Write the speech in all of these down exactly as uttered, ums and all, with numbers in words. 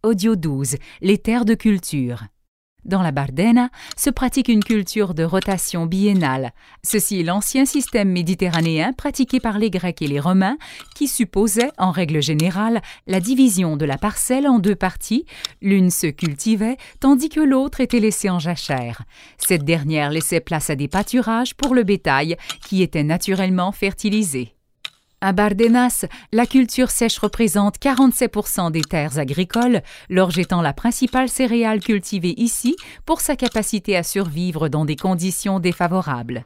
audio douze, les terres de culture. Dans la Bardena se pratique une culture de rotation biennale. Ceci est l'ancien système méditerranéen pratiqué par les Grecs et les Romains qui supposait, en règle générale, la division de la parcelle en deux parties. L'une se cultivait tandis que l'autre était laissée en jachère. Cette dernière laissait place à des pâturages pour le bétail qui était naturellement fertilisé. À Bardenas, la culture sèche représente quarante-sept pour cent des terres agricoles, l'orge étant la principale céréale cultivée ici pour sa capacité à survivre dans des conditions défavorables.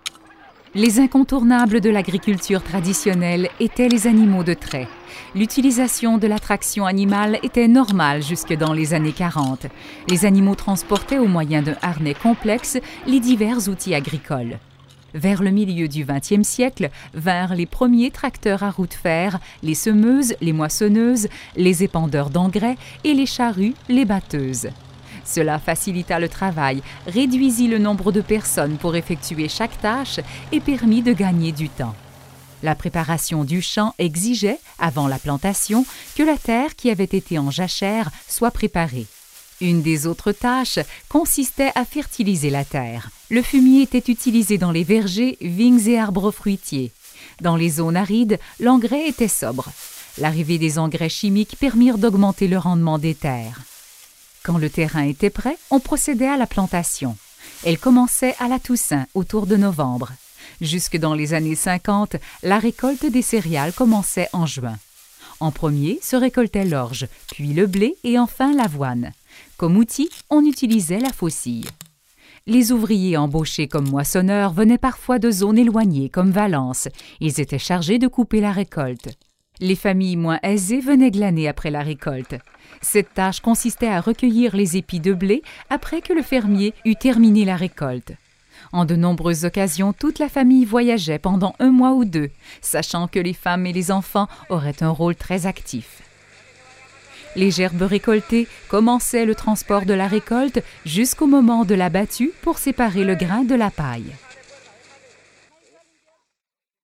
Les incontournables de l'agriculture traditionnelle étaient les animaux de trait. L'utilisation de la traction animale était normale jusque dans les années quarante. Les animaux transportaient au moyen d'un harnais complexe les divers outils agricoles. Vers le milieu du vingtième siècle vinrent les premiers tracteurs à roues de fer, les semeuses, les moissonneuses, les épandeurs d'engrais et les charrues, les batteuses. Cela facilita le travail, réduisit le nombre de personnes pour effectuer chaque tâche et permit de gagner du temps. La préparation du champ exigeait, avant la plantation, que la terre qui avait été en jachère soit préparée. Une des autres tâches consistait à fertiliser la terre. Le fumier était utilisé dans les vergers, vignes et arbres fruitiers. Dans les zones arides, l'engrais était sobre. L'arrivée des engrais chimiques permirent d'augmenter le rendement des terres. Quand le terrain était prêt, on procédait à la plantation. Elle commençait à la Toussaint, autour de novembre. Jusque dans les années cinquante, la récolte des céréales commençait en juin. En premier se récoltait l'orge, puis le blé et enfin l'avoine. Comme outil, on utilisait la faucille. Les ouvriers embauchés comme moissonneurs venaient parfois de zones éloignées comme Valence. Ils étaient chargés de couper la récolte. Les familles moins aisées venaient glaner après la récolte. Cette tâche consistait à recueillir les épis de blé après que le fermier eut terminé la récolte. En de nombreuses occasions, toute la famille voyageait pendant un mois ou deux, sachant que les femmes et les enfants auraient un rôle très actif. Les gerbes récoltées commençaient le transport de la récolte jusqu'au moment de la battue pour séparer le grain de la paille.